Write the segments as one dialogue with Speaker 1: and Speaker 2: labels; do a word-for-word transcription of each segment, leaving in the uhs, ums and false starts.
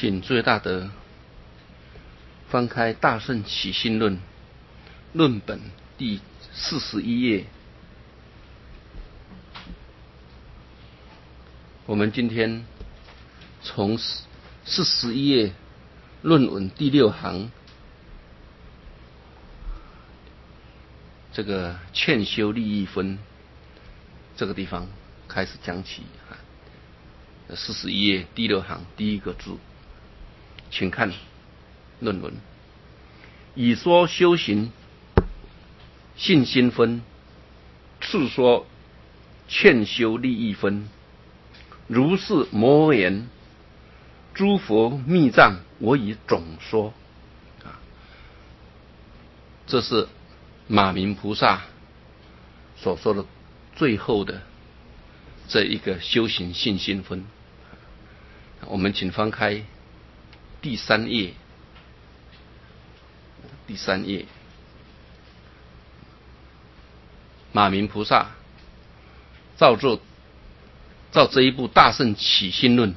Speaker 1: 请诸位大德翻开《大圣起信论》论本第四十一页。我们今天从四十一页论文第六行这个劝修利益分这个地方开始讲起。四十一页第六行第一个字，请看论文。以说修行信心分，次说劝修利益分。如是摩言，诸佛密藏，我以总说。啊，这是马明菩萨所说的最后的这一个修行信心分。我们请翻开第三页，第三页，马明菩萨照做照这一部《大圣起信论》，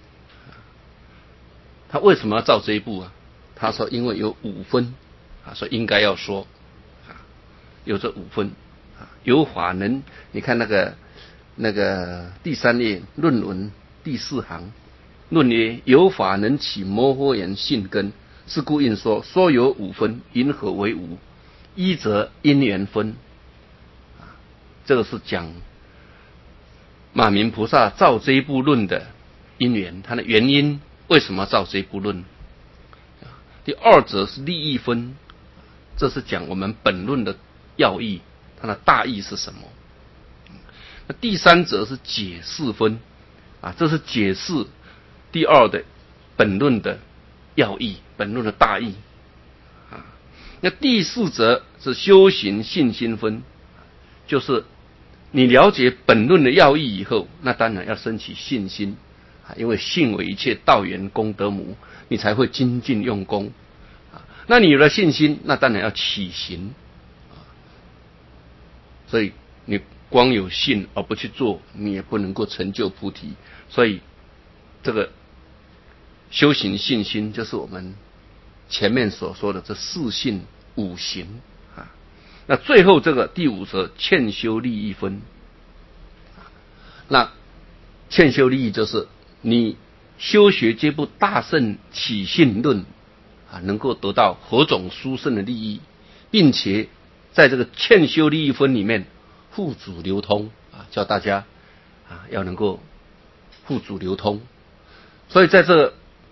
Speaker 1: 他为什么要照这一部啊？他说因为有五分啊，所以应该要说啊，有这五分啊，有法能。你看那个那个第三页论文第四行。论曰：有法能起摩诃言信根，是故应说。说有五分，云何为五？一则因缘分，这个是讲马明菩萨造这一部论的因缘，它的原因为什么造这一部论？第二则是利益分，这是讲我们本论的要义，它的大意是什么？那第三则是解释分啊，这是解释第二的本论的要义，本论的大义啊。那第四则是修行信心分，就是你了解本论的要义以后，那当然要升起信心啊，因为信为一切道源功德母，你才会精进用功啊。那你有了信心，那当然要起行啊。所以你光有信而不去做，你也不能够成就菩提。所以这个修行信心就是我们前面所说的这四信五行啊。那最后这个第五则劝修利益分，那劝修利益就是你修学这部大圣起信论啊，能够得到何种殊胜的利益，并且在这个劝修利益分里面互主流通啊，叫大家啊要能够互主流通。所以在这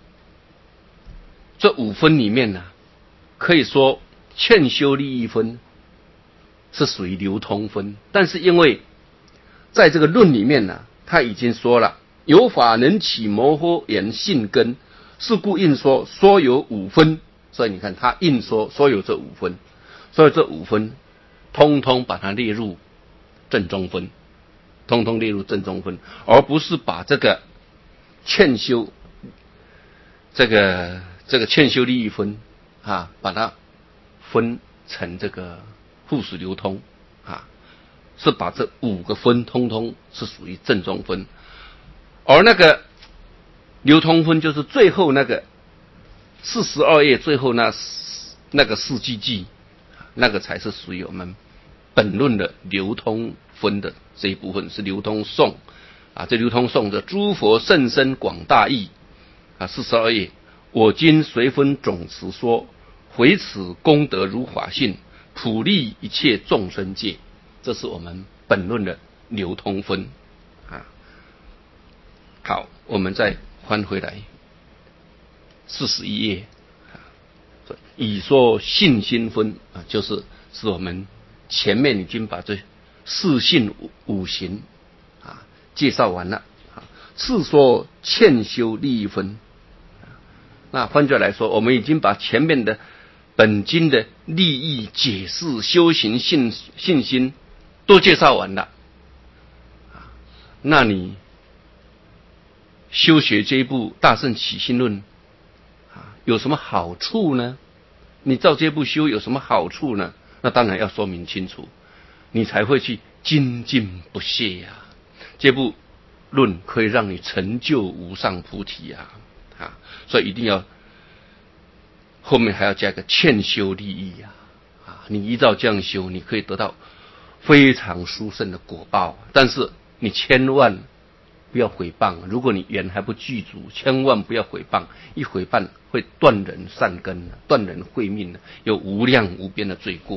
Speaker 1: 这五分里面呢，可以说劝修利益分是属于流通分，但是因为在这个论里面呢，他已经说了有法能起摩诃言信根，是故应说。说有五分，所以你看他硬说说有这五分，所以这五分通通把它列入正中分，通通列入正中分，而不是把这个劝修这个这个劝修利益分啊，把它分成这个互使流通啊，是把这五个分通通是属于正中分，而那个流通分就是最后那个四十二页最后那那个四句句，那个才是属于我们本论的流通分的这一部分，是流通颂啊。这流通颂的诸佛甚深广大义啊，四十二页。我今随分总持说，回此功德如法性，普利一切众生界。这是我们本论的流通分啊。好，我们再翻回来四十一页啊，以说信心分啊，就是是我们前面已经把这四信五行啊介绍完了啊。次说劝修利益分。那换句话来说，我们已经把前面的本经的利益解释、修行信信心都介绍完了。那你修学这一部《大圣起信论》啊，有什么好处呢？你照这部修有什么好处呢？那当然要说明清楚，你才会去精进不懈呀、啊。这部论可以让你成就无上菩提呀、啊。 啊，所以一定要后面还要加一个劝修利益啊，啊，你依照这样修，你可以得到非常殊胜的果报，但是你千万不要毁谤，如果你缘还不具足，千万不要毁谤，一毁谤会断人善根，断人慧命，有无量无边的罪过。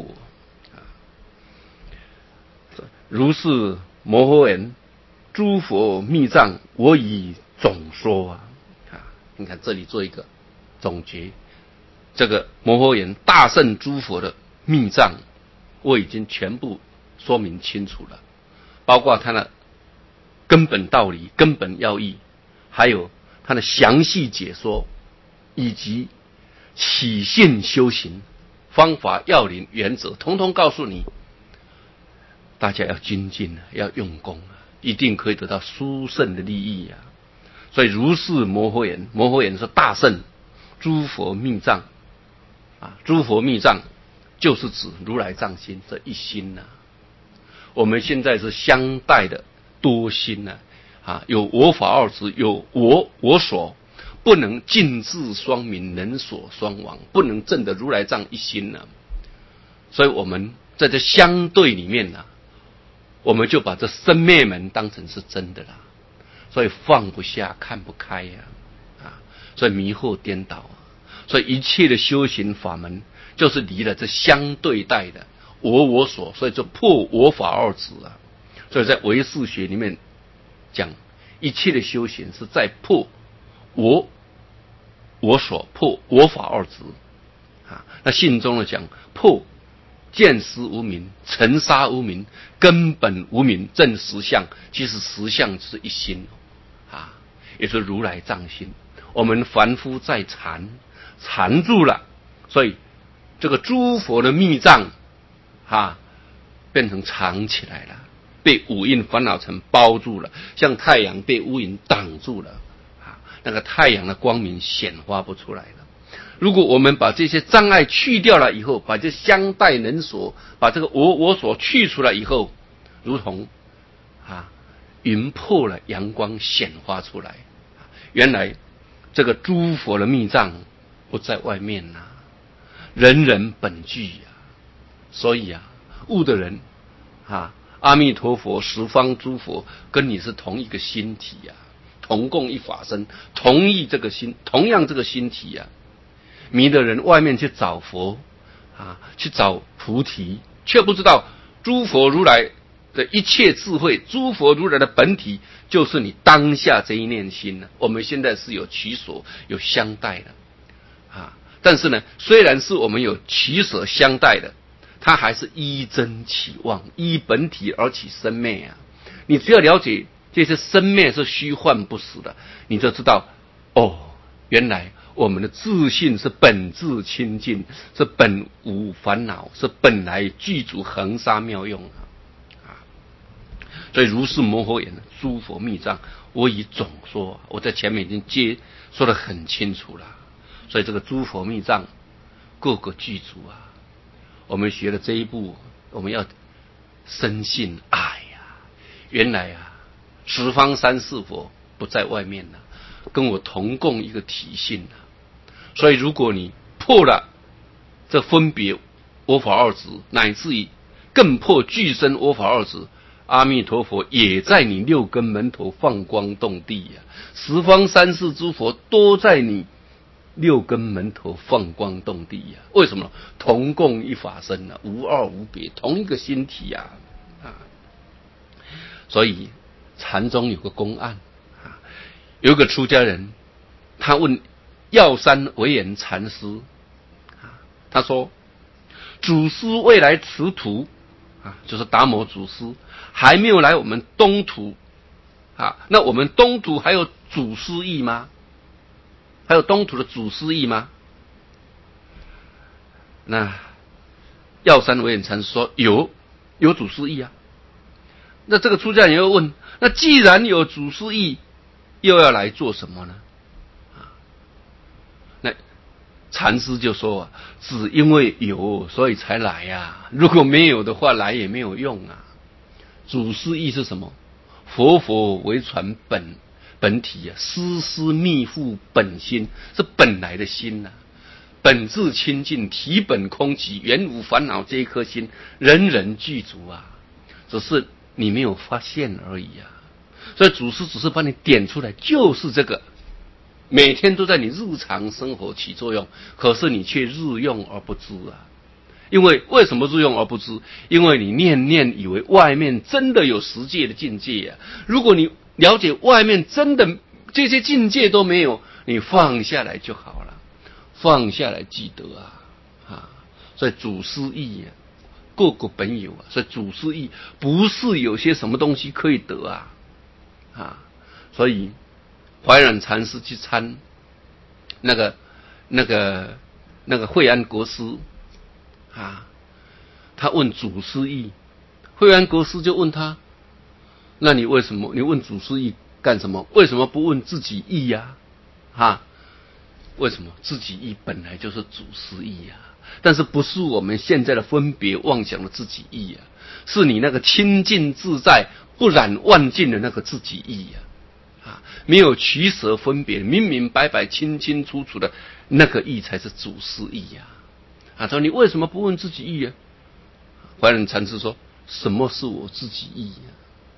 Speaker 1: 如是摩诃言，诸佛密藏，我已总说啊！啊，你看这里做一个总结，这个摩诃言大圣诸佛的密藏，我已经全部说明清楚了，包括它的根本道理、根本要义，还有它的详细解说，以及起信修行方法、要领、原则，统统告诉你。大家要精进啊，要用功啊，一定可以得到殊胜的利益啊！所以如是摩诃言，摩诃言是大圣诸佛密藏啊，诸佛密藏就是指如来藏心这一心呐、啊。我们现在是相待的多心呐、啊，啊，有我法二执，有我我所，不能尽智双明，人所双亡，不能证得如来藏一心呐、啊。所以我们在这相对里面呢、啊。我们就把这生灭门当成是真的啦，所以放不下，看不开呀、啊，啊，所以迷惑颠倒啊，所以一切的修行法门就是离了这相对待的我我所，所以就破我法二执啊。所以在唯识学里面讲，一切的修行是在破我我所，破我法二执啊。那信中的讲破。见识无明，尘沙无明，根本无明，正实相。其实实相是一心啊，也是如来藏心。我们凡夫在缠，缠住了，所以这个诸佛的密藏啊，变成藏起来了，被五蕴烦恼尘包住了，像太阳被乌云挡住了啊，那个太阳的光明显发不出来了。如果我们把这些障碍去掉了以后，把这相待人所，把这个我我所去除了以后，如同啊云破了，阳光显发出来。原来这个诸佛的密藏不在外面呐、啊，人人本具呀、啊。所以啊，悟的人啊，阿弥陀佛、十方诸佛跟你是同一个心体呀、啊，同共一法身，同一这个心，同样这个心体呀、啊。迷的人外面去找佛啊，去找菩提，却不知道诸佛如来的一切智慧，诸佛如来的本体就是你当下这一念心呢、啊。我们现在是有取舍、有相待的啊，但是呢，虽然是我们有取舍相待的，它还是依真起妄，依本体而起生灭啊。你只要了解这些生灭是虚幻不实的，你就知道哦，原来。我们的自信是本自清净，是本无烦恼，是本来具足恒沙妙用啊！啊，所以如是摩诃言，诸佛密藏，我已总说，我在前面已经接说得很清楚了。所以这个诸佛密藏，各个具足啊。我们学了这一步，我们要深信，哎呀，原来啊，十方三世佛不在外面了、啊，跟我同共一个体性啊。所以，如果你破了这分别我法二执，乃至于更破具身我法二执，阿弥陀佛也在你六根门头放光动地呀、啊，十方三世诸佛都在你六根门头放光动地呀、啊。为什么？同共一法身啊，无二无别，同一个心体呀、啊，啊。所以禅宗有个公案啊，有一个出家人，他问。药山惟仁禅师，他说：“祖师未来此土啊，就是达摩祖师还没有来我们东土啊，那我们东土还有祖师意吗？还有东土的祖师意吗？”那药山惟仁禅师说：“有，有祖师意啊。”那这个出家人又问：“那既然有祖师意，又要来做什么呢？”禅师就说啊，只因为有，所以才来呀、啊。如果没有的话，来也没有用啊。祖师意是什么？佛佛为传本本体啊，丝丝密覆本心，是本来的心呐、啊。本质清净，体本空寂，原无烦恼。这一颗心，人人具足啊，只是你没有发现而已啊。所以祖师只是把你点出来，就是这个，每天都在你日常生活起作用，可是你却日用而不知啊。因为为什么日用而不知？因为你念念以为外面真的有十界的境界啊。如果你了解外面真的这些境界都没有，你放下来就好了，放下来记得啊啊！所以祖师意啊，个个本有啊。所以祖师意不是有些什么东西可以得啊啊！所以怀远禅师去参那个那个那个惠安国师啊，他问祖师意，惠安国师就问他：那你为什么你问祖师意干什么？为什么不问自己意呀、啊？啊，为什么自己意本来就是祖师意啊？但是不是我们现在的分别妄想的自己意啊？是你那个清净自在、不染万境的那个自己意啊！啊，没有取舍分别，明明白白、清清楚楚的那个意才是祖师意呀！啊，说你为什么不问自己意啊？怀远禅师说：什么是我自己意啊？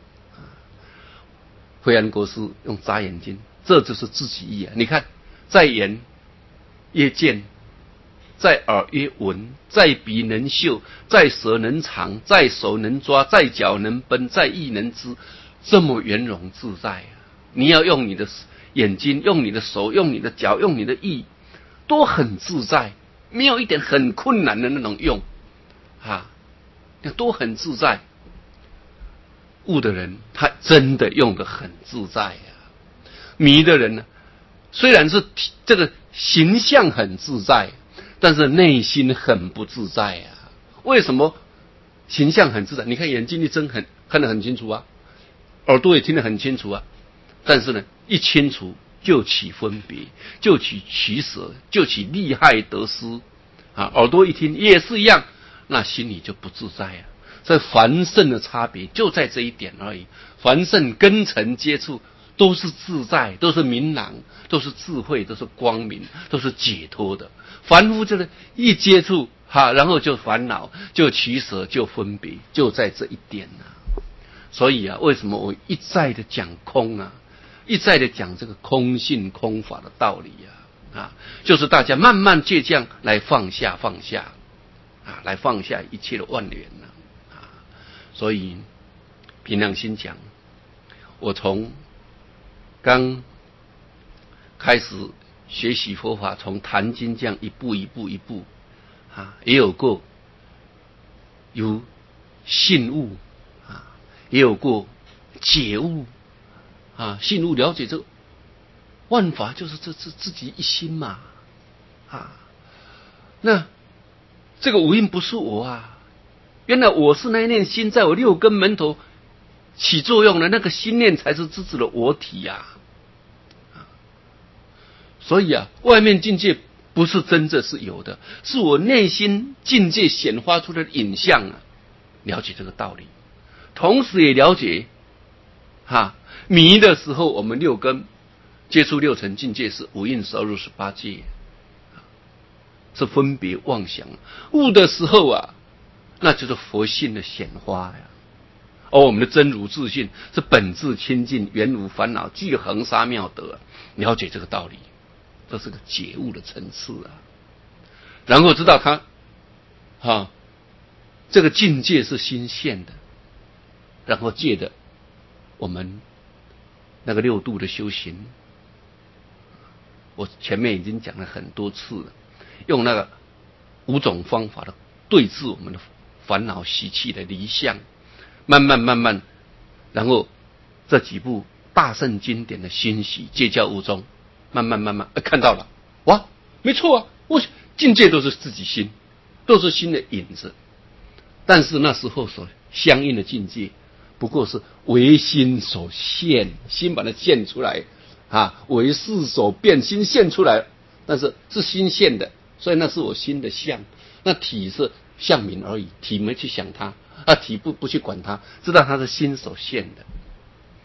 Speaker 1: 惠安国师用眨眼睛，这就是自己意啊！你看，在眼曰见，在耳曰闻，在鼻能嗅，在舌能尝，在手能抓，在脚能奔，在意能知，这么圆融自在啊！你要用你的眼睛，用你的手，用你的脚，用你的意，都很自在，没有一点很困难的那种用啊，都很自在。悟的人，他真的用得很自在啊。迷的人呢，虽然是这个形象很自在，但是内心很不自在啊。为什么形象很自在？你看眼睛一睁很看得很清楚啊，耳朵也听得很清楚啊，但是呢，一清楚就起分别，就起取舍，就起利害得失啊。耳朵一听也是一样，那心里就不自在啊。所以凡圣的差别就在这一点而已。凡圣根尘接触都是自在，都是明朗，都是智慧，都是光明，都是解脱的。凡夫就是一接触哈，然后就烦恼，就取舍，就分别，就在这一点啊。所以啊，为什么我一再的讲空啊，一再的讲这个空性空法的道理啊啊，就是大家慢慢借这样来放下放下啊，来放下一切的万缘啊。所以凭良心讲，我从刚开始学习佛法，从坛经这样一步一步一步啊，也有过有信悟啊，也有过解悟啊，信悟了解这个万法就是这这自己一心嘛啊，那这个五蕴不是我啊。原来我是那一念心，在我六根门头起作用的那个心念，才是自己的我体呀、啊。所以啊，外面境界不是真正是有的，是我内心境界显发出来的影像啊。了解这个道理，同时也了解，哈、啊，迷的时候，我们六根接触六尘境界是五蕴十二入十八界，是分别妄想。悟的时候啊。那就是佛性的显化呀，而我们的真如自信是本质清净，原无烦恼，具恒沙妙德。了解这个道理，这是个解悟的层次啊。然后知道他，哈、啊，这个境界是心现的，然后借着我们那个六度的修行，我前面已经讲了很多次了，用那个五种方法的对治我们的烦恼习气的离相，慢慢慢慢，然后这几部大圣经典的欣喜戒教悟中，慢慢慢慢、呃、看到了，哇，没错啊，我境界都是自己心，都是心的影子，但是那时候所相应的境界，不过是唯心所现，心把它现出来啊，唯事所变，心现出来，但是是心现的，所以那是我心的相，那体是相名而已，体没去想它啊，体不不去管它，知道它是心所现的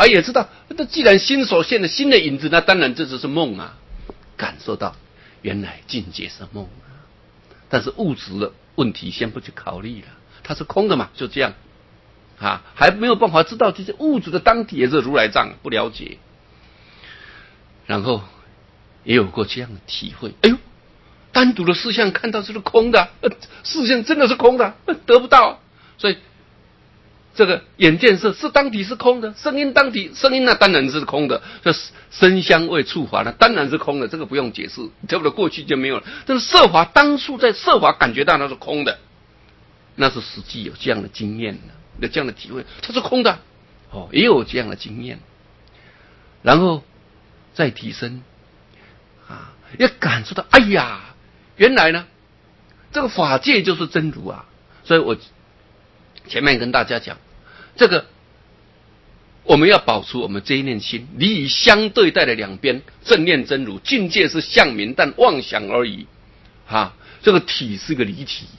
Speaker 1: 啊，也知道，那既然心所现的新的影子，那当然这就是梦啊。感受到原来境界是梦啊，但是物质的问题先不去考虑了，它是空的嘛，就这样啊，还没有办法知道这些物质的当体也是如来藏，不了解。然后也有过这样的体会，哎呦，单独的事项看到这是空的，呃，事项真的是空的，呃、得不到，所以。这个眼见色是当体是空的，声音当体声音那当然是空的，这声香味触法那当然是空的，这个不用解释，对不对？过去就没有了。但是色法当初在色法感觉到那是空的，那是实际有这样的经验的，有这样的体会，它是空的，哦，也有这样的经验，然后再提升啊，也感受到，哎呀，原来呢，这个法界就是真如啊，所以我。前面跟大家讲，这个我们要保持我们这一念心，离以相对待的两边，正念真如，境界是相明，但妄想而已。啊，这个体是个离体，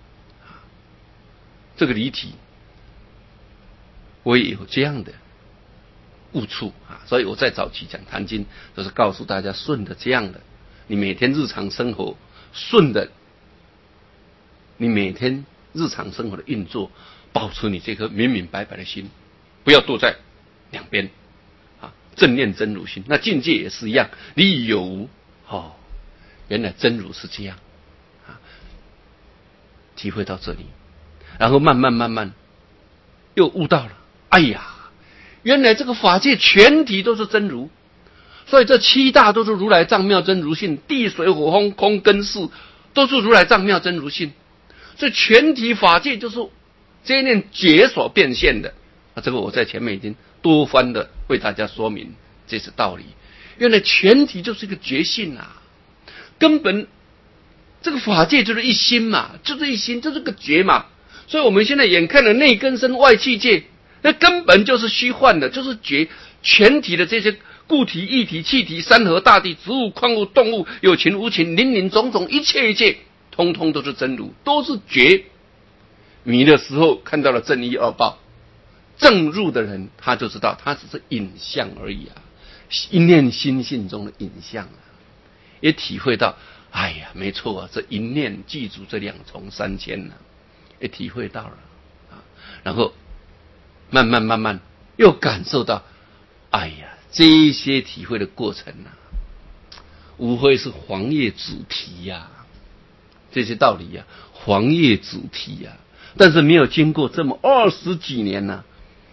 Speaker 1: 这个离体，我也有这样的悟处啊。所以我在早期讲《坛经》，就是告诉大家顺着这样的，你每天日常生活顺的，你每天。日常生活的运作，保持你这颗明明白白的心，不要躲在两边啊！正念真如心，那境界也是一样，你有无哦，原来真如是这样啊！体会到这里，然后慢慢慢慢又悟到了，哎呀，原来这个法界全体都是真如，所以这七大都是如来藏妙真如性，地水火风空根识都是如来藏妙真如性。这全体法界就是这一念觉所变现的啊！这个我在前面已经多番的为大家说明这是道理。原来全体就是一个觉性啊，根本这个法界就是一心嘛，就是一心，就是个觉嘛。所以我们现在眼看的内根身外气界，那根本就是虚幻的，就是觉全体的这些固体、液体、气体、山河大地、植物、矿物、动物，有情无情，林林种种，一切一切。通通都是真如，都是觉。迷的时候看到了正一二报，正入的人他就知道，他只是影像而已啊，一念心性中的影像啊，也体会到，哎呀，没错啊，这一念记住这两重三千呢、啊，也体会到了啊，然后慢慢慢慢又感受到，哎呀，这一些体会的过程啊，无非是黄叶主题呀、啊。这些道理呀、啊，黄叶主题呀、啊，但是没有经过这么二十几年呢、啊，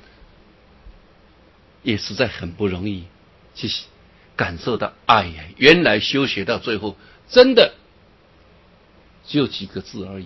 Speaker 1: 也实在很不容易去感受到。哎呀，原来修学到最后，真的只有几个字而已，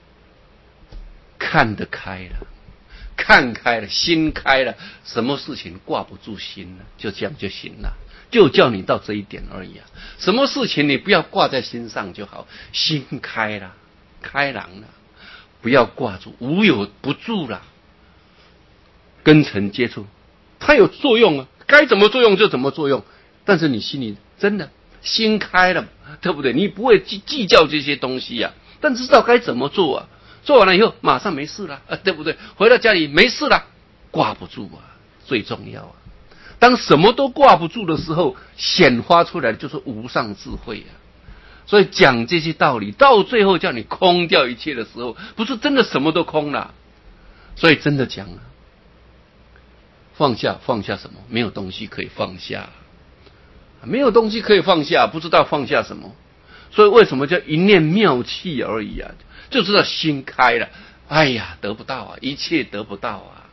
Speaker 1: 看得开了，看开了，心开了，什么事情挂不住心了，就这样就行了。就叫你到这一点而已啊！什么事情你不要挂在心上就好，心开了，开朗了，不要挂住，无有不住了。跟尘接触，它有作用啊，该怎么作用就怎么作用。但是你心里真的心开了，对不对？你不会计计较这些东西啊，但知道该怎么做啊。做完了以后马上没事了，啊，对不对？回到家里没事了，挂不住啊，最重要啊。当什么都挂不住的时候，显发出来的就是无上智慧啊！所以讲这些道理，到最后叫你空掉一切的时候，不是真的什么都空了。所以真的讲啊，放下放下什么？没有东西可以放下，没有东西可以放下，不知道放下什么。所以为什么叫一念妙气而已啊？就知道心开了，哎呀，得不到啊，一切得不到啊，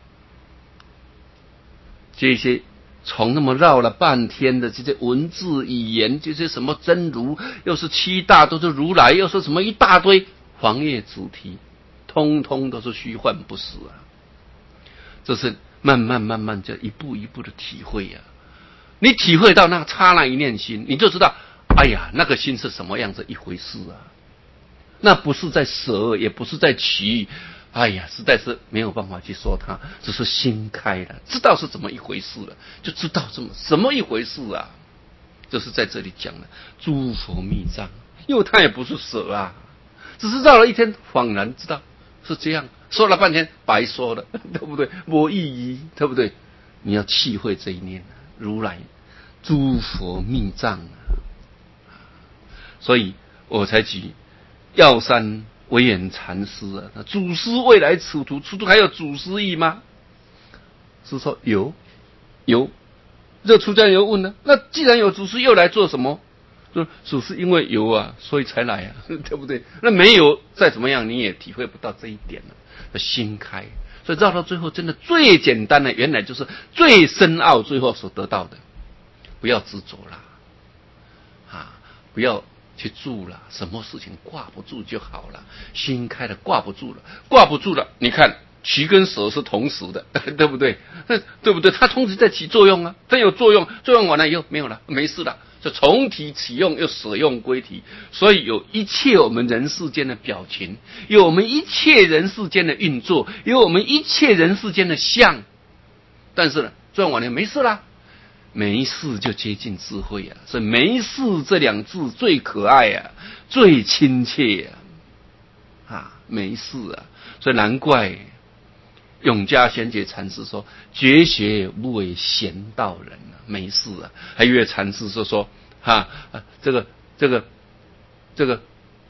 Speaker 1: 这些。从那么绕了半天的这些文字语言，这些什么真如，又是七大都是如来，又是什么一大堆黄叶主题，通通都是虚幻不实啊！这是慢慢慢慢就一步一步的体会啊！你体会到那刹那一念心，你就知道，哎呀，那个心是什么样子一回事啊！那不是在舍，也不是在取。哎呀，实在是没有办法去说它，只是心开了，知道是怎么一回事了，就知道这么什么一回事啊！就是在这里讲的诸佛密藏，因为它也不是舍啊，只是绕了一天，恍然知道是这样，说了半天白说了，对不对？没意义，对不对？ 你要体会这一念如来诸佛密藏啊，所以我才举药山惟远禅师啊，祖师未来此途，此途还有祖师意吗？是说有有，这出家人问呢，那既然有祖师，又来做什么？说祖师因为有啊，所以才来啊，对不对？那没有再怎么样，你也体会不到这一点了。心开，所以绕到最后，真的最简单的，原来就是最深奥，最后所得到的。不要执着啦，啊，不要去住了，什么事情挂不住就好了。心开了，挂不住了，挂不住了。你看，旗跟蛇是同时的，对不对？对不对？它同时在起作用啊，它有作用，作用完了以后没有了，没事了。就从体起用，又舍用归体，所以有一切我们人世间的表情，有我们一切人世间的运作，有我们一切人世间的相。但是呢，转完了没事啦，没事就接近智慧啊。所以没事这两字最可爱啊，最亲切啊，啊，没事啊。所以难怪永嘉贤姐禅师说：“绝学不为贤道人啊，没事啊。”还有禅师说说哈、啊，这个这个这个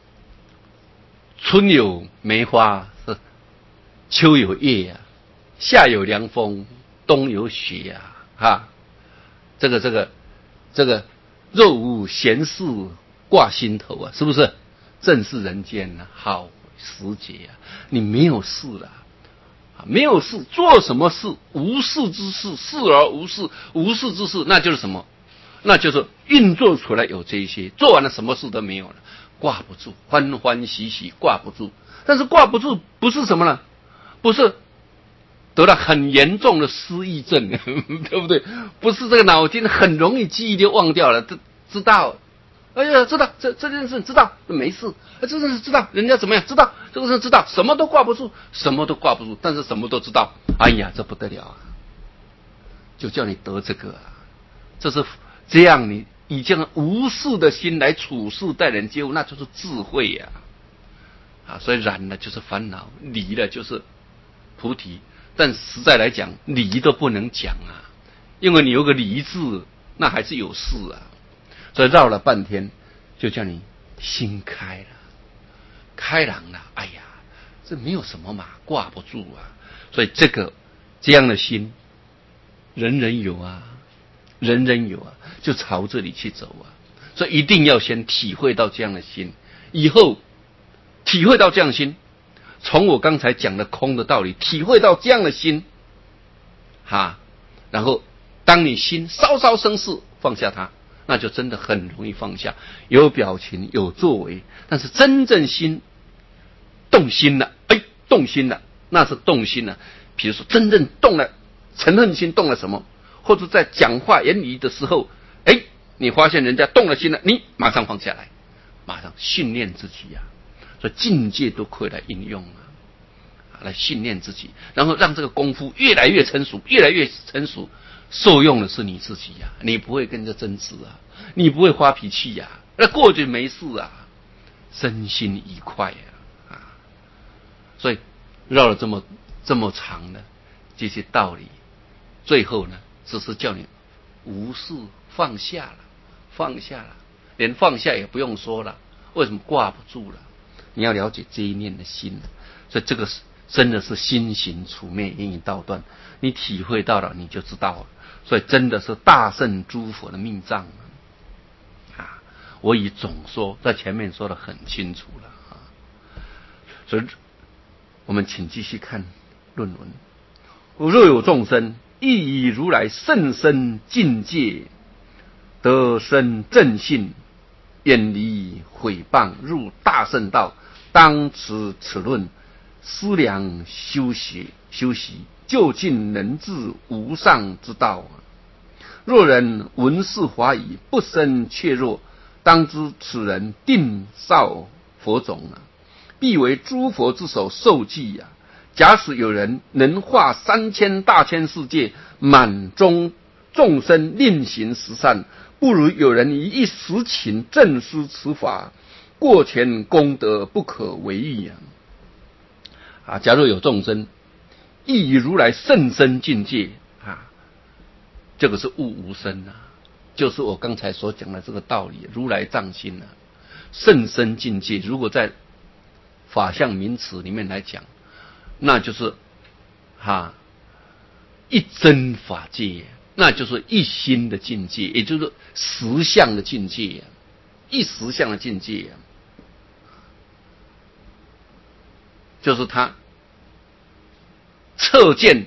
Speaker 1: 春有梅花，秋有叶啊，夏有凉风，冬有雪啊，哈，这个这个这个若无闲事挂心头啊，是不是？正是人间啊，好时节啊，你没有事了。没有事，做什么事？无事之事，事而无事，无事之事，那就是什么？那就是运作出来有这一些，做完了什么事都没有了，挂不住，欢欢喜喜挂不住。但是挂不住不是什么呢？不是得了很严重的失忆症，对不对？不是这个脑筋很容易记忆就忘掉了，知知道。哎呀，知道这这件事知道没事，这件事知道人家怎么样知道，这个事知道什么都挂不住，什么都挂不住，但是什么都知道。哎呀，这不得了啊！就叫你得这个啊，这是这样，你以这样无事的心来处事待人接物，那就是智慧呀！啊，所以染了就是烦恼，离了就是菩提。但实在来讲，离都不能讲啊，因为你有个离字，那还是有事啊。所以绕了半天，就叫你心开了，开朗了。哎呀，这没有什么嘛，挂不住啊。所以这个这样的心，人人有啊，人人有啊，就朝这里去走啊。所以一定要先体会到这样的心，以后体会到这样的心，从我刚才讲的空的道理，体会到这样的心，哈，然后当你心稍稍生事，放下它。那就真的很容易放下，有表情有作为，但是真正心动心了，哎，动心了，那是动心了。比如说真正动了，嗔恨心动了什么，或者在讲话言语的时候，哎，你发现人家动了心了，你马上放下来，马上训练自己呀、啊。所以境界都可以来应用啊，来训练自己，然后让这个功夫越来越成熟，越来越成熟。受用的是你自己呀、啊，你不会跟着争执啊，你不会发脾气呀、啊，那过去没事啊，身心愉快呀、啊，啊，所以绕了这么这么长的这些道理，最后呢，只是叫你无事放下了，放下了，连放下也不用说了，为什么挂不住了？你要了解这一念的心，所以这个是真的是心行处灭，因以道断，你体会到了，你就知道了。所以真的是大圣诸佛的密藏啊！我以总说，在前面说得很清楚了啊。所以，我们请继续看论文。若有众生亦以如来甚深境界，得生正信，远离毁谤，入大圣道，当持此论，思量修习，修习究竟能至无上之道。若人闻是法语，不生怯弱，当知此人定少佛种啊，必为诸佛之手受记啊。假使有人能化三千大千世界，满中众生令行十善，不如有人以一时情正思此法，过前功德不可为议啊！啊，假如有众生亦以如来甚深境界啊， 这个是悟无生啊，就是我刚才所讲的这个道理，如来藏心啊，甚深境界。如果在法相名词里面来讲，那就是哈一真法界，那就是一心的境界，也就是实相的境界，一实相的境界，就是他彻见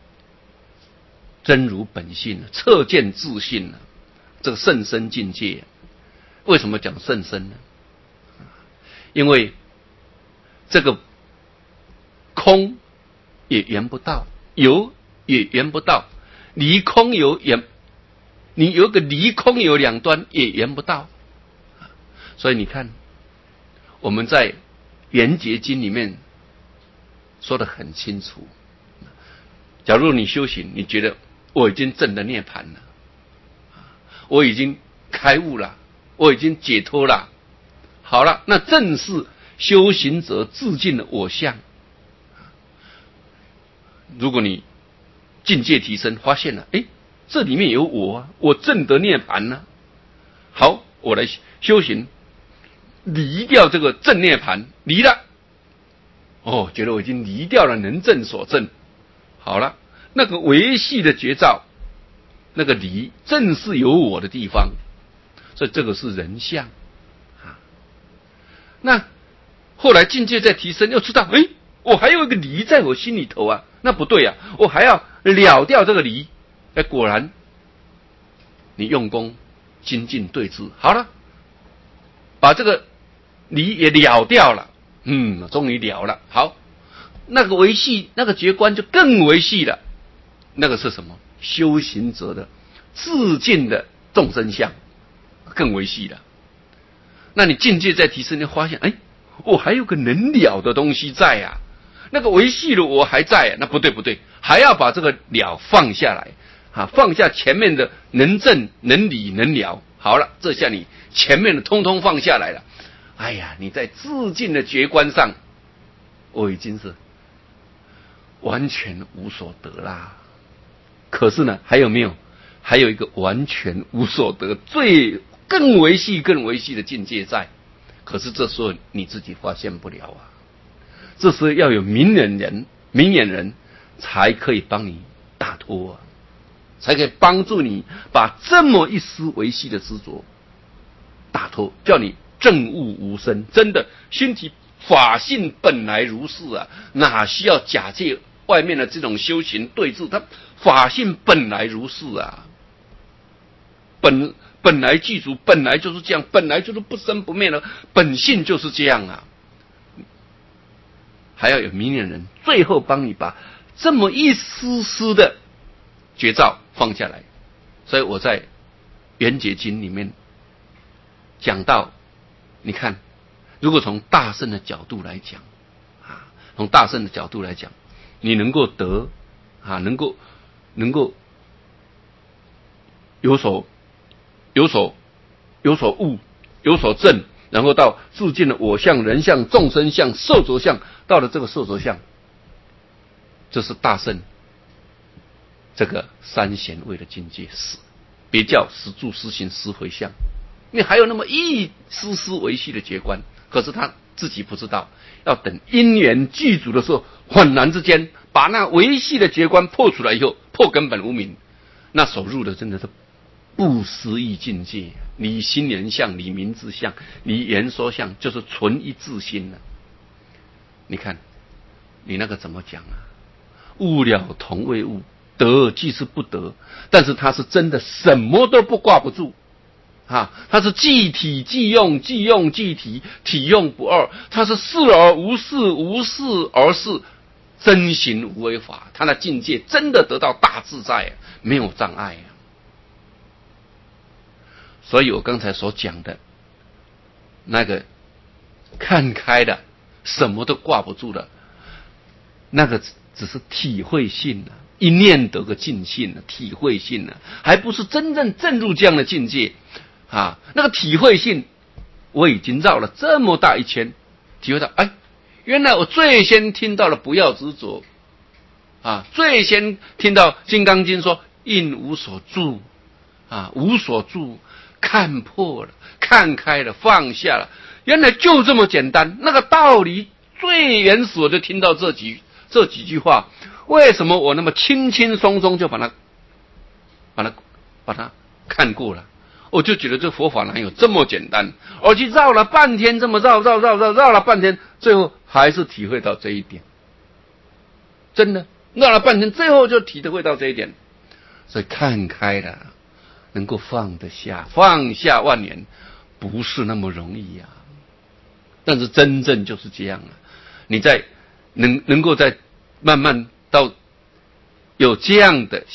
Speaker 1: 真如本性，彻见自性，这个甚深境界。为什么讲甚深呢？因为这个空也圆不到，有也圆不到，离空有圆，你有个离空有两端也圆不到。所以你看，我们在《圆觉经》里面说得很清楚。假如你修行，你觉得我已经证了涅槃了，我已经开悟了，我已经解脱了，好了，那正是修行者自尽的我相。如果你境界提升，发现了，哎，这里面有我啊，我证得涅槃呢、啊。好，我来修行，离掉这个正涅槃，离了。哦，觉得我已经离掉了能证所证。好了，那个维系的觉照，那个离正是有我的地方，所以这个是人相啊。那后来境界再提升，又知道，哎，我还有一个离在我心里头啊，那不对啊，我还要了掉这个离。哎，果然，你用功精进对治，好了，把这个离也了掉了，嗯，终于了了。好，那个维系，那个觉观就更维系了。那个是什么？修行者的自尽的众生相，更维系了。那你境界再提升，你发现，哎，我还有个能了的东西在啊，那个维系的我还在、啊，那不对不对，还要把这个了放下来啊，放下前面的能证能理能了。好了，这下你前面的通通放下来了。哎呀，你在自尽的觉观上，我已经是完全无所得啦。可是呢，还有没有？还有一个完全无所得，最更维系、更维系的境界在。可是这时候你自己发现不了啊。这时候要有明眼人、明眼人才可以帮你打脱啊，才可以帮助你把这么一丝维系的执着打脱，叫你证悟无生。真的，心体法性本来如是啊，哪需要假借外面的这种修行对治？它法性本来如是啊，本本来具足，本来就是这样，本来就是不生不灭的，本性就是这样啊。还要有明眼人，最后帮你把这么一丝丝的觉照放下来。所以我在《圆觉经》里面讲到，你看，如果从大圣的角度来讲啊，从大圣的角度来讲，你能够得啊，能够能够有所有所有所悟，有所证，然后到自尽的我相、人相、众生相、受着相，到了这个受着相，这是大圣这个三贤位的境界，是别叫实住实行实回向。因为还有那么一丝丝维系的觉观，可是他自己不知道，要等因缘具足的时候，恍然之间把那维系的觉观破出来以后，破根本无明，那所入的真的是不思议境界。离心人相，离名字相，离言说相，就是纯一自心了。你看你那个怎么讲啊？悟了同未悟，得即是不得，但是他是真的什么都不挂不住啊，它是即体即用，即用即体，体用不二。它是事而无事，无事而事，真行无为法。它的境界真的得到大自在，没有障碍啊。所以我刚才所讲的那个看开的，什么都挂不住的，那个只是体会性啊，一念得个尽性啊，体会性啊，还不是真正证入这样的境界。啊，那个体会性，我已经绕了这么大一圈，体会到，哎，原来我最先听到了不要执着，啊，最先听到《金刚经》说应无所住啊，无所住，看破了，看开了，放下了，原来就这么简单。那个道理最原始，我就听到这几这几句话，为什么我那么轻轻松松就把它把它把它看过了？我就觉得这佛法哪有这么简单？我去绕了半天，这么绕绕绕绕绕了半天，最后还是体会到这一点。真的绕了半天，最后就体会到这一点。所以看开了，能够放得下，放下万年，不是那么容易呀、啊。但是真正就是这样啊！你在能能够在慢慢到有这样的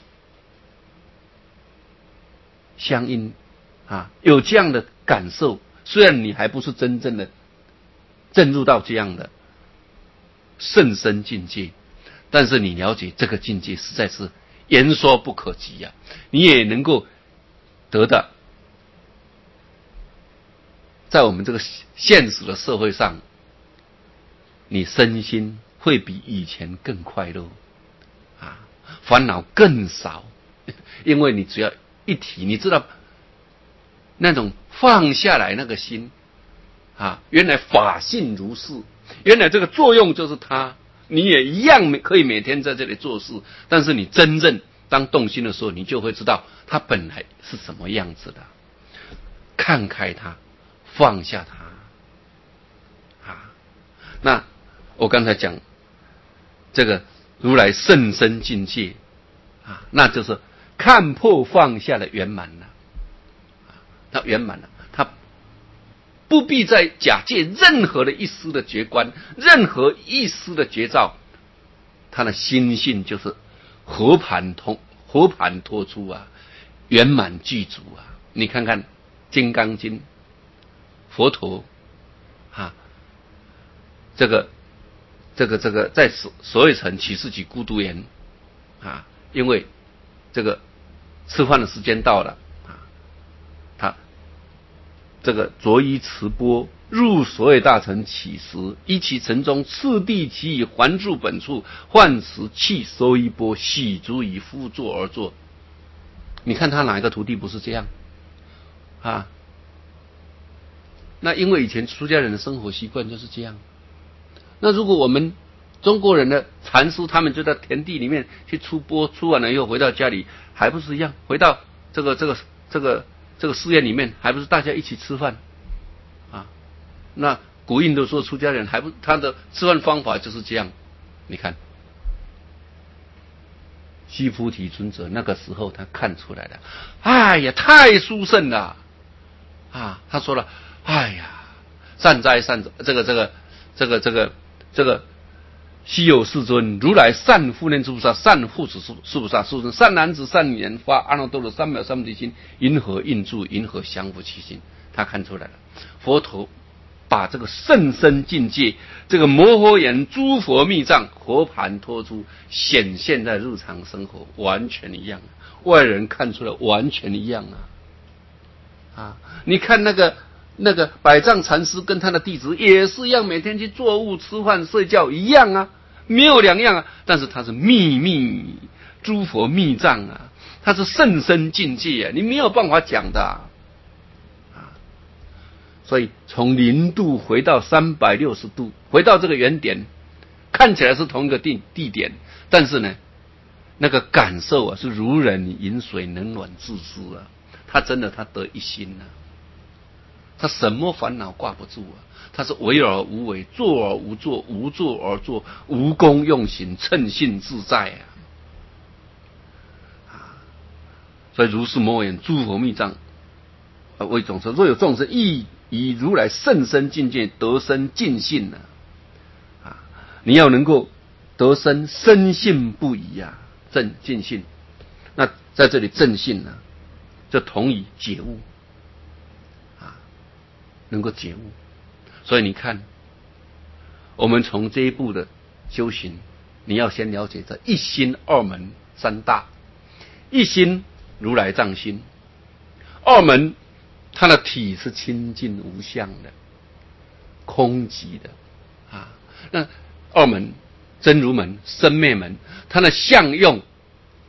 Speaker 1: 相应啊，有这样的感受，虽然你还不是真正的进入到这样的甚深境界，但是你了解这个境界实在是言说不可及呀、啊，你也能够得到在我们这个现实的社会上，你身心会比以前更快乐啊，烦恼更少，因为你只要一提，你知道那种放下来那个心啊，原来法性如是，原来这个作用就是它，你也一样可以每天在这里做事，但是你真正当动心的时候，你就会知道它本来是什么样子的，看开它，放下它啊。那我刚才讲这个如来甚深境界啊，那就是看破放下的圆满了，他圆满了，他不必再假借任何的一丝的觉观，任何一丝的觉照，他的心性就是和盘通和盘托出啊，圆满具足啊。你看看《金刚经》，佛陀啊，这个这个这个在所所谓城启示起孤独言啊，因为这个吃饭的时间到了啊，他这个着衣持钵入所谓大城乞食，依其城中次第其以还住本处，换食弃收衣钵，洗足以复坐而坐。你看他哪一个徒弟不是这样啊？那因为以前出家人的生活习惯就是这样。那如果我们中国人的禅师，他们就在田地里面去出钵，出完了以后回到家里，还不是一样？回到这个这个这个这个寺院里面，还不是大家一起吃饭啊？那古印度说出家人还不，他的吃饭方法就是这样。你看，须菩提尊者那个时候他看出来了，哎呀，太殊胜了啊！他说了，哎呀，善哉善哉，这个这个这个这个这个。昔有世尊，如来善护念诸菩萨，善护持诸菩萨，世尊善男子善女人发阿耨多罗三藐三菩提心，云何应住？云何降伏其心？他看出来了，佛陀把这个甚深境界，这个摩诃言诸佛密藏和盘托出，显现在日常生活，完全一样，外人看出来完全一样啊！啊，你看那个。那个百丈禅师跟他的弟子也是一样，每天去作物、吃饭、睡觉一样啊，没有两样啊。但是他是秘密诸佛密藏啊，他是甚深境界啊，你没有办法讲的啊。啊所以从零度回到三百六十度，回到这个原点，看起来是同一个地地点，但是呢，那个感受啊是如人饮水，冷暖自知啊。他真的他得一心啊。他什么烦恼挂不住啊？他是为而无为，做而无做，无做而做，无功用行，称性自在啊！啊，所以如是摩言诸佛密藏啊，为众生若有众生亦以如来甚深境界得生尽性呢、啊？啊，你要能够得生深信不疑啊，正尽性。那在这里正信呢，就同以解悟。能够觉悟，所以你看，我们从这一步的修行，你要先了解这一心二门三大。一心如来藏心，二门它的体是清净无相的，空寂的啊。那二门真如门、生灭门，它的相用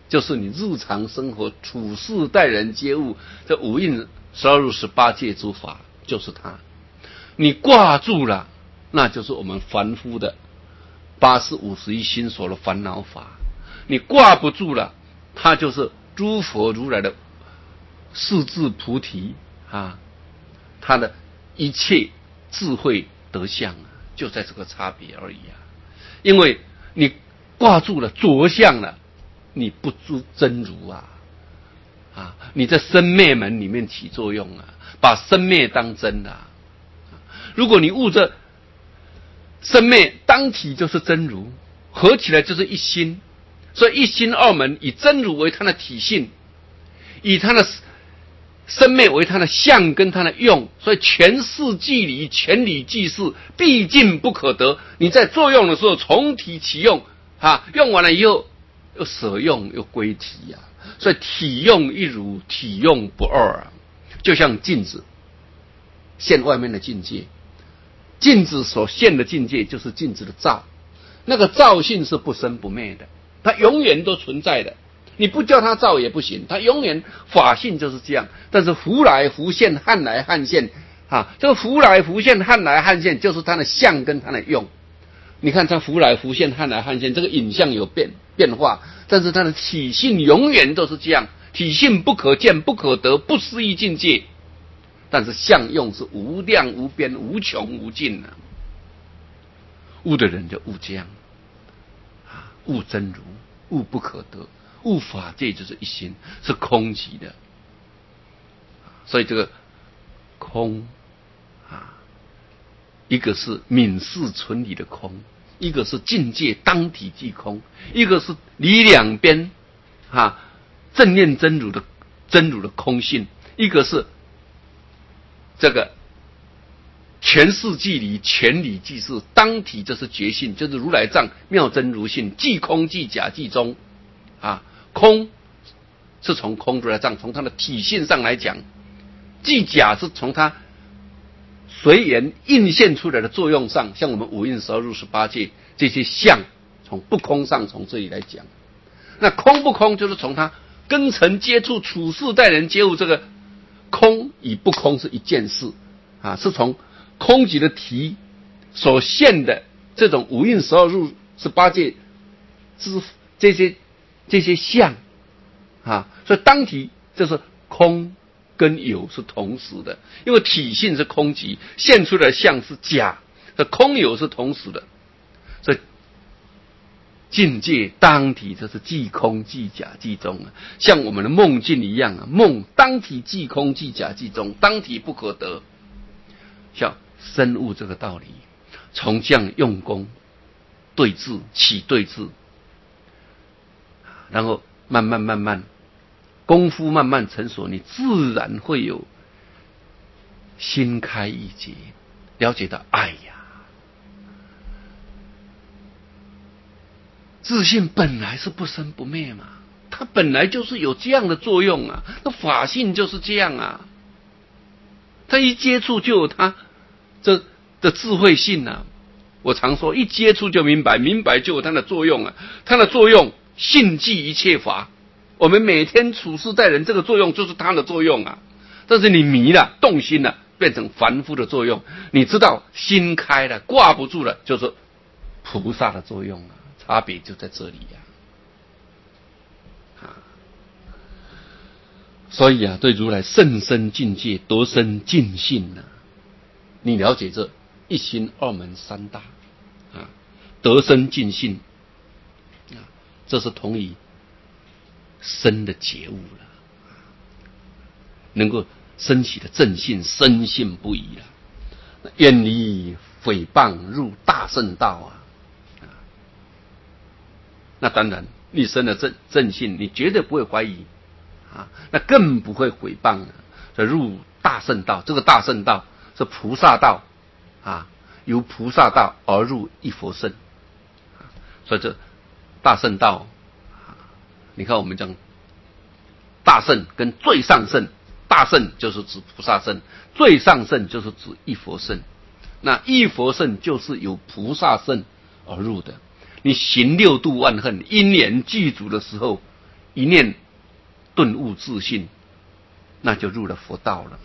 Speaker 1: 就是你日常生活处事待人接物，这五蕴十二入十八界诸法就是它。你挂住了，那就是我们凡夫的八识五十一心所的烦恼法。你挂不住了，它就是诸佛如来的四智菩提啊，它的一切智慧德相啊，就在这个差别而已啊。因为你挂住了着相了，你不知真如啊啊！你在生灭门里面起作用啊，把生灭当真啊。如果你悟着生灭当体就是真如，合起来就是一心，所以一心二门以真如为它的体性，以它的生灭为它的相跟它的用，所以全事即理，全理即事，毕竟不可得。你在作用的时候重体起用啊，用完了以后又舍用又归体啊，所以体用一如，体用不二啊。就像镜子现外面的境界，镜子所现的境界就是镜子的照，那个照性是不生不灭的，它永远都存在的，你不叫它照也不行，它永远法性就是这样。但是浮来浮现，汉来汉现啊，这个浮来浮现，汉来汉现就是它的相跟它的用。你看它浮来浮现，汉来汉现，这个影像有变变化，但是它的体性永远都是这样，体性不可见不可得，不思议境界。但是相用是无量无边无穷无尽啊，悟的人就悟这样啊，悟真如，悟不可得，悟法界就是一心，是空寂的。所以这个空啊，一个是泯世纯理的空，一个是境界当体即空，一个是离两边啊正念真如的真如的空性，一个是这个全事即离，全理即事，当体就是觉性，就是如来藏妙真如性，即空即假即中啊。空是从空如来藏从它的体性上来讲，即假是从它随缘映现出来的作用上，像我们五蕴十二入十八界这些相，从不空上从这里来讲。那空不空就是从它根尘接触处事待人接物，这个空与不空是一件事啊，是从空寂的体所现的这种五蕴十二入十八界之这些这些相啊，所以当体就是空跟有是同时的，因为体性是空寂，现出来的相是假，这空有是同时的，所以境界当体就是即空即假即中啊，像我们的梦境一样啊，梦当体即空即假即中，当体不可得。像深悟这个道理，从这样用功对治起对治，然后慢慢慢慢功夫慢慢成熟，你自然会有心开意解，了解到哎呀，自信本来是不生不灭嘛，它本来就是有这样的作用啊，那法性就是这样啊，它一接触就有它这的智慧性啊。我常说一接触就明白，明白就有它的作用啊，它的作用性即一切法，我们每天处事待人，这个作用就是它的作用啊。但是你迷了动心了，变成凡夫的作用，你知道心开了挂不住了，就是菩萨的作用啊，差别就在这里呀、啊。所以啊，对如来甚深境界得生尽性呢、啊，你了解这一心二门三大啊，得生尽性啊，这是同于深的觉悟了，能够升起的正信，深信不疑了，远离诽谤，入大圣道啊！啊，那当然，你生了正正信，你绝对不会怀疑啊，那更不会诽谤了。这入大圣道，这个大圣道是菩萨道啊，由菩萨道而入一佛圣，啊、所以这大圣道啊，你看我们讲大圣跟最上圣。大圣就是指菩萨圣，最上圣就是指一佛圣。那一佛圣就是由菩萨圣而入的。你行六度万恨，因缘具足的时候， 一念顿悟自信，那就入了佛道了。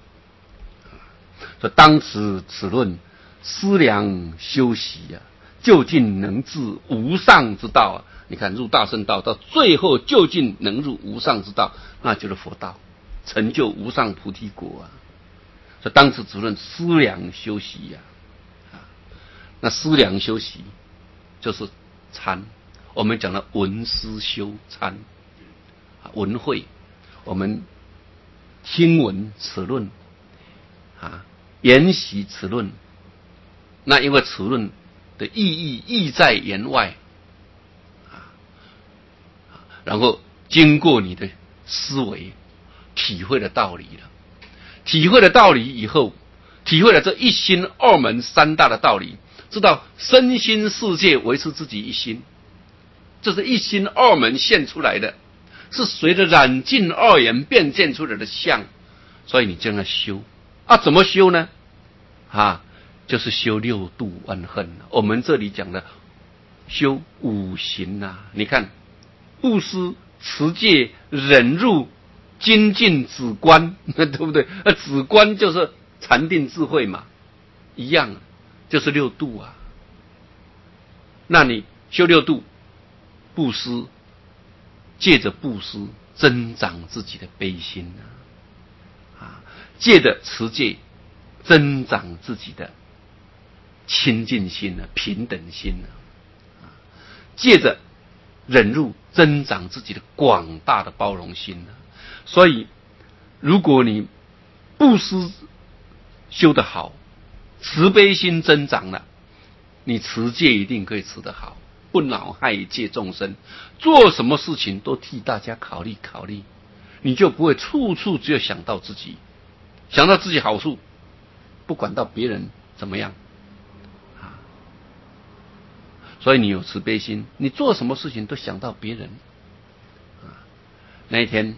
Speaker 1: 所以当此此论，思量修习啊，究竟能至无上之道啊！你看入大乘道到最后究竟能入无上之道，那就是佛道，成就无上菩提果啊！所以当此此论，思量修习呀、啊，啊，那思量修习就是参，我们讲的闻思修参，啊，闻会，我们听闻此论，啊，研习此论，那因为此论的意义意在言外，啊，然后经过你的思维，体会了道理了，体会了道理以后，体会了这一心二门三大的道理，知道身心世界维持自己一心，这是一心二门现出来的，是随着染净二缘变现出来的相，所以你这样修啊，怎么修呢？啊，就是修六度万恨。我们这里讲的修五行啊，你看布施、持戒、忍辱、精进、止观，对不对？那止观就是禅定智慧嘛，一样，就是六度啊。那你修六度，布施，借着布施增长自己的悲心啊，啊，借着持戒增长自己的清净心啊，平等心啊，借着忍辱增长自己的广大的包容心啊。所以，如果你布施修得好，慈悲心增长了，你持戒一定可以持得好，不恼害一切众生，做什么事情都替大家考虑考虑，你就不会处处只有想到自己，想到自己好处，不管到别人怎么样啊。所以你有慈悲心，你做什么事情都想到别人啊。那一天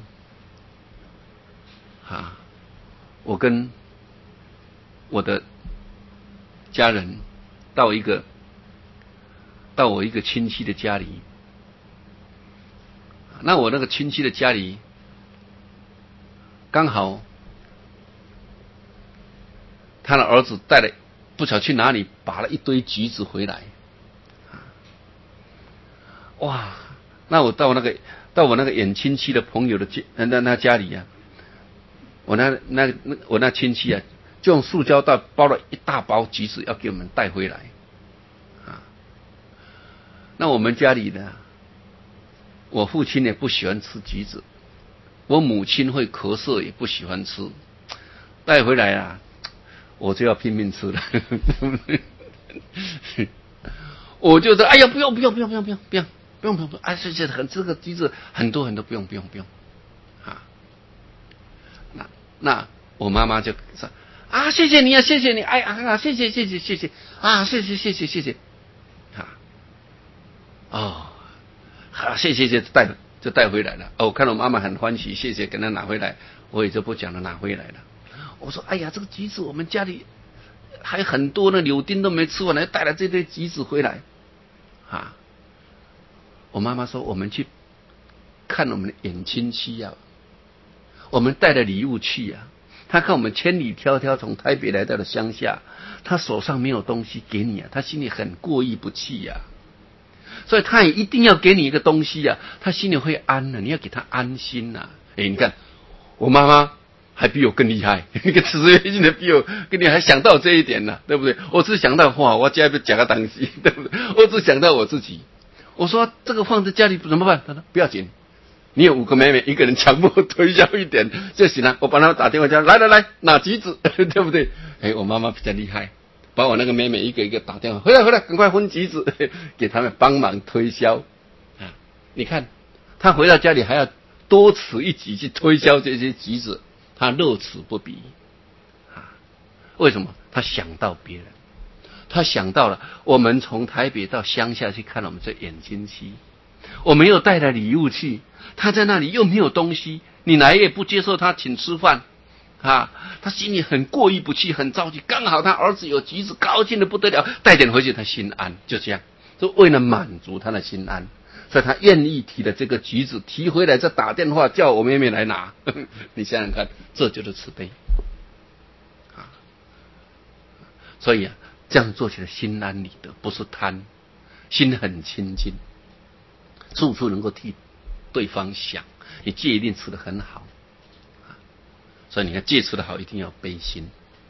Speaker 1: 啊，我跟我的家人到一个到我一个亲戚的家里，那我那个亲戚的家里刚好他的儿子带了不晓得去哪里拔了一堆橘子回来，哇！那我到那个到我那个远亲戚的朋友的家，那那家里啊，我那那那我那亲戚啊，就用塑胶袋包了一大包橘子要给我们带回来啊。那我们家里呢，我父亲也不喜欢吃橘子，我母亲会咳嗽也不喜欢吃，带回来啊，我就要拼命吃了。我就说，哎呀，不用不用不用不用不用不用不用不用不用，哎，这这很这个橘子很多很多，不用不用不用啊。那那我妈妈就说啊，谢谢你啊，谢谢你，哎啊，谢谢谢谢谢谢啊，谢谢谢谢谢谢啊，哦，好，谢谢谢带就带回来了。哦，我看到我妈妈很欢喜，谢谢，给她拿回来，我也就不讲了，拿回来了。我说，哎呀，这个橘子我们家里还有很多呢，柳丁都没吃完，还带了这堆橘子回来啊。我妈妈说，我们去看我们的远亲戚啊，我们带了礼物去啊，他看我们千里迢迢从台北来到了乡下，他手上没有东西给你啊，他心里很过意不去呀、啊，所以他也一定要给你一个东西啊，他心里会安啊，你要给他安心啊。哎，你看我妈妈还比我更厉害，那个慈悲心的比我跟你还想到这一点呢、啊，对不对？我只想到哇，我家要夹个东西，对不对？我只想到我自己。我说这个放在家里怎么办？他说不要紧，你有五个妹妹，一个人强迫推销一点就行了。我帮他打电话叫来来来拿橘子，对不对？哎，我妈妈比较厉害，把我那个妹妹一个一个打电话回来回来，赶快分橘子给他们帮忙推销啊！你看他回到家里还要多此一举去推销这些橘子，他乐此不疲啊！为什么？他想到别人。他想到了，我们从台北到乡下去看我们这远亲戚，我们又带了礼物去，他在那里又没有东西，你来也不接受他请吃饭啊，他心里很过意不去，很着急。刚好他儿子有橘子，高兴的不得了，带点回去，他心安，就这样，就为了满足他的心安。 所以他愿意提的这个橘子提回来，再打电话叫我妹妹来拿。你想想看，这就是慈悲啊！所以啊，这样做起来心安理得，不是贪，心很清净，处处能够替对方想，你戒一定持得很好。所以你看戒持得好，一定要悲心。